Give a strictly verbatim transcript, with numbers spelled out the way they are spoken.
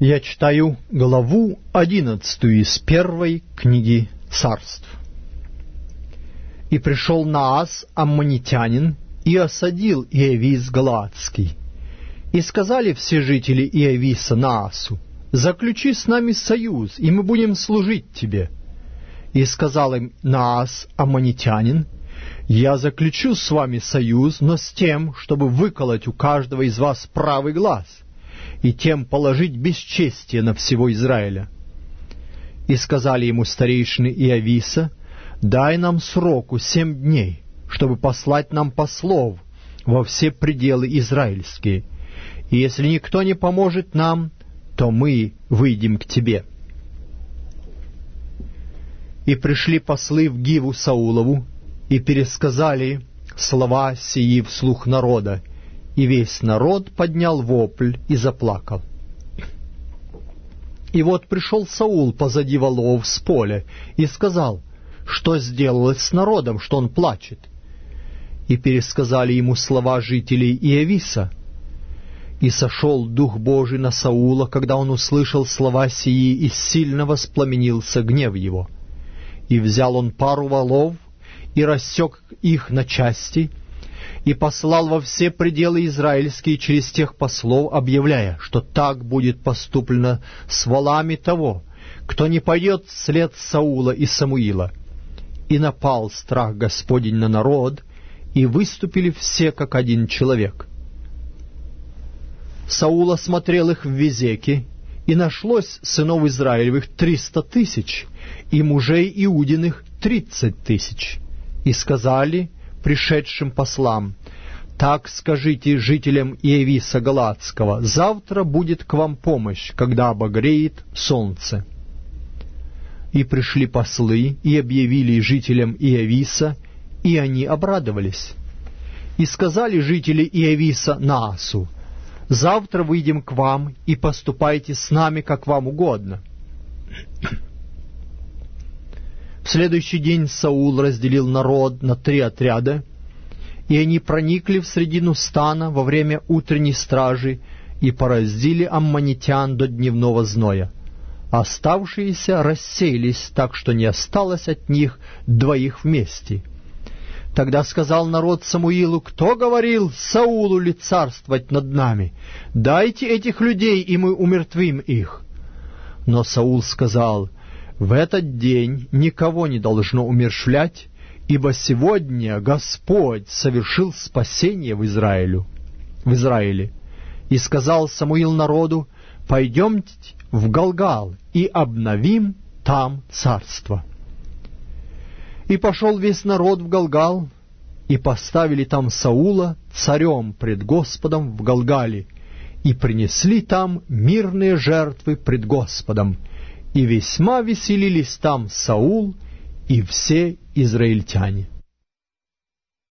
Я читаю главу одиннадцатую из первой книги Царств. «И пришел Наас, аммонитянин, и осадил Иавис Галаадский. И сказали все жители Иависа Наасу: заключи с нами союз, и мы будем служить тебе. И сказал им Наас, аммонитянин: я заключу с вами союз, но с тем, чтобы выколоть у каждого из вас правый глаз, и тем положить бесчестие на всего Израиля. И сказали ему старейшины Иависа: дай нам сроку семь дней, чтобы послать нам послов во все пределы израильские, и если никто не поможет нам, то мы выйдем к тебе. И пришли послы в Гиву Саулову, и пересказали слова сии вслух народа, и весь народ поднял вопль и заплакал. И вот пришел Саул позади волов с поля и сказал: что сделалось с народом, что он плачет? И пересказали ему слова жителей Иависа. И сошел Дух Божий на Саула, когда он услышал слова сии, и сильно воспламенился гнев его. И взял он пару волов, и рассек их на части, и послал во все пределы израильские через тех послов, объявляя, что так будет поступлено с волами того, кто не пойдет вслед Саула и Самуила. И напал страх Господень на народ, и выступили все как один человек. Саул осмотрел их в Везеке, и нашлось сынов Израилевых триста тысяч, и мужей Иудиных тридцать тысяч. И сказали пришедшим послам: так скажите жителям Иависа Галаадского: завтра будет к вам помощь, когда обогреет солнце. И пришли послы, и объявили жителям Иависа, и они обрадовались. И сказали жители Иависа Наасу: завтра выйдем к вам, и поступайте с нами, как вам угодно. В следующий день Саул разделил народ на три отряда, и они проникли в средину стана во время утренней стражи и пораздили аммонитян до дневного зноя. Оставшиеся рассеялись так, что не осталось от них двоих вместе. Тогда сказал народ Самуилу: кто говорил Саулу ли царствовать над нами? Дайте этих людей, и мы умертвим их. Но Саул сказал: в этот день никого не должно умерщвлять, ибо сегодня Господь совершил спасение в Израилю, в Израиле. И сказал Самуил народу: пойдемте в Галгал и обновим там царство. И пошел весь народ в Галгал, и поставили там Саула царем пред Господом в Галгале, и принесли там мирные жертвы пред Господом, и весьма веселились там Саул и все израильтяне.